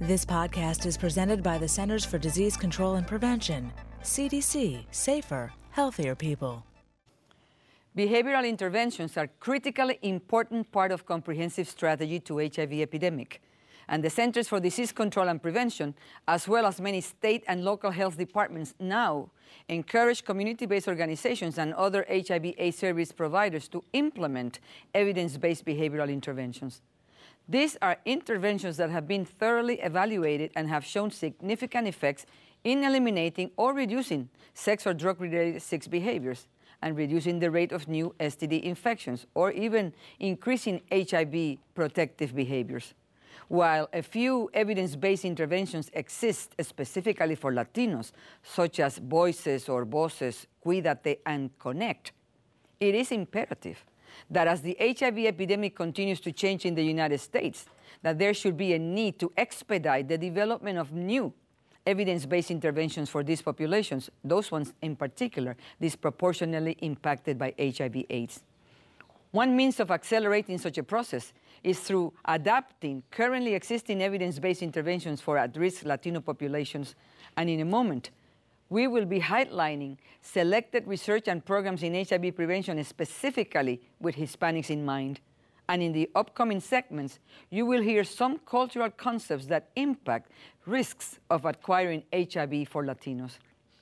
This podcast is presented by the Centers for Disease Control and Prevention, CDC, safer, healthier people. Behavioral interventions are a critically important part of comprehensive strategy to HIV epidemic. And the Centers for Disease Control and Prevention, as well as many state and local health departments now, encourage community-based organizations and other HIV/AIDS service providers to implement evidence-based behavioral interventions. These are interventions that have been thoroughly evaluated and have shown significant effects in eliminating or reducing sex or drug-related sick behaviors and reducing the rate of new STD infections or even increasing HIV protective behaviors. While a few evidence-based interventions exist specifically for Latinos, such as Voices or Voces, Cuídate, and Connect, it is imperative that as the HIV epidemic continues to change in the United States, that there should be a need to expedite the development of new evidence-based interventions for these populations, those ones in particular disproportionately impacted by HIV/AIDS. One means of accelerating such a process is through adapting currently existing evidence-based interventions for at-risk Latino populations, and in a moment, we will be highlighting selected research and programs in HIV prevention specifically with Hispanics in mind. And in the upcoming segments, you will hear some cultural concepts that impact risks of acquiring HIV for Latinos.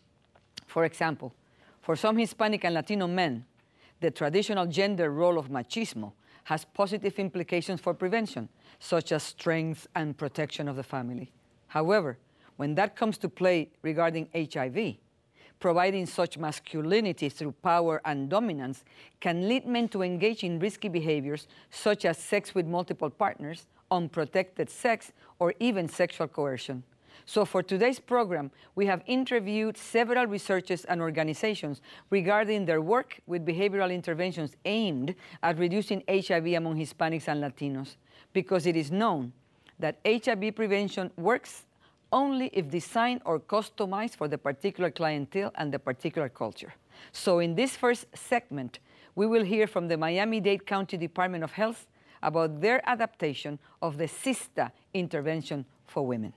For example, for some Hispanic and Latino men, the traditional gender role of machismo has positive implications for prevention, such as strength and protection of the family. However, when that comes to play regarding HIV, providing such masculinity through power and dominance can lead men to engage in risky behaviors such as sex with multiple partners, unprotected sex, or even sexual coercion. So for today's program, we have interviewed several researchers and organizations regarding their work with behavioral interventions aimed at reducing HIV among Hispanics and Latinos, because it is known that HIV prevention works only if designed or customized for the particular clientele and the particular culture. So in this first segment, we will hear from the Miami-Dade County Department of Health about their adaptation of the SISTA intervention for women.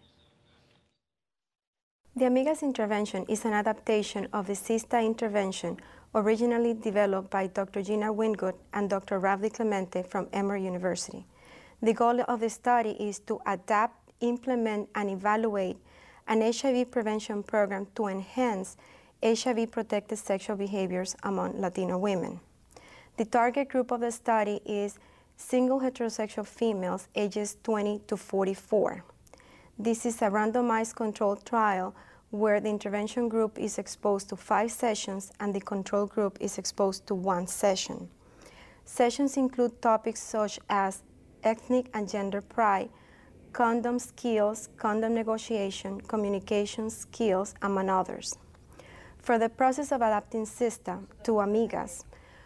The Amigas intervention is an adaptation of the SISTA intervention originally developed by Dr. Gina Wingood and Dr. Ralph DiClemente from Emory University. The goal of the study is to adapt, implement, and evaluate an HIV prevention program to enhance HIV-protected sexual behaviors among Latino women. The target group of the study is single heterosexual females ages 20 to 44. This is a randomized controlled trial where the intervention group is exposed to 5 sessions and the control group is exposed to 1 session. Sessions include topics such as ethnic and gender pride, condom skills, condom negotiation, communication skills, among others. For the process of adapting SISTA to Amigas,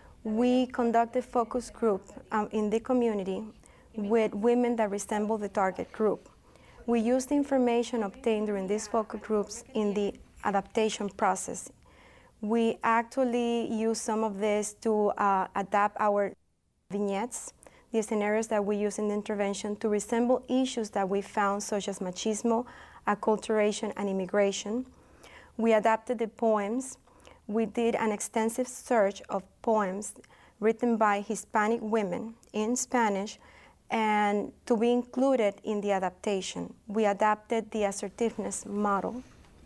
we conduct a focus group in the community with women that resemble the target group. We use the information obtained during these focus groups in the adaptation process. We actually use some of this to adapt our vignettes, the scenarios that we use in the intervention, to resemble issues that we found, such as machismo, acculturation, and immigration. We adapted the poems. We did an extensive search of poems written by Hispanic women in Spanish and to be included in the adaptation. We adapted the assertiveness model.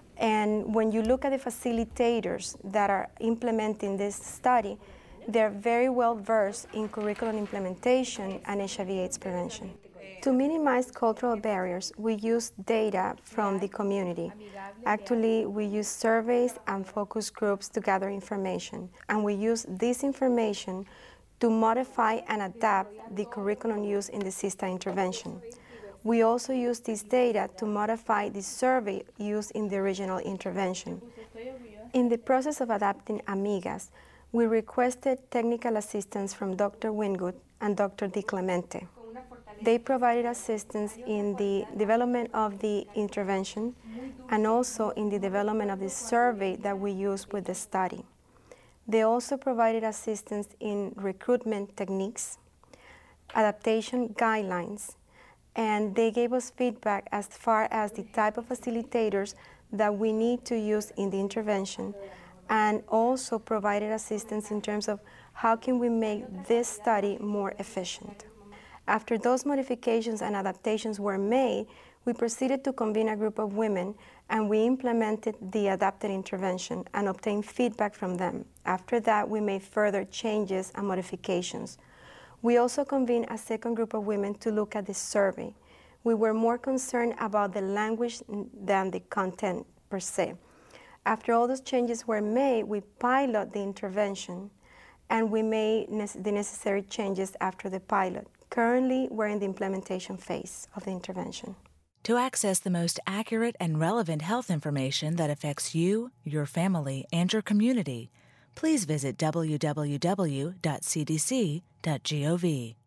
And when you look at the facilitators that are implementing this study, they're very well versed in curriculum implementation and HIV/AIDS prevention. To minimize cultural barriers, we use data from the community. Actually, we use surveys and focus groups to gather information, and we use this information to modify and adapt the curriculum used in the SISTA intervention. We also use this data to modify the survey used in the original intervention. In the process of adapting Amigas, we requested technical assistance from Dr. Wingood and Dr. DiClemente. They provided assistance in the development of the intervention and also in the development of the survey that we use with the study. They also provided assistance in recruitment techniques, adaptation guidelines, and they gave us feedback as far as the type of facilitators that we need to use in the intervention, and also provided assistance in terms of how can we make this study more efficient. After those modifications and adaptations were made, we proceeded to convene a group of women, and we implemented the adapted intervention and obtained feedback from them. After that, we made further changes and modifications. We also convened a second group of women to look at the survey. We were more concerned about the language than the content per se. After all those changes were made, we piloted the intervention, and we made the necessary changes after the pilot. Currently, we're in the implementation phase of the intervention. To access the most accurate and relevant health information that affects you, your family, and your community, please visit www.cdc.gov.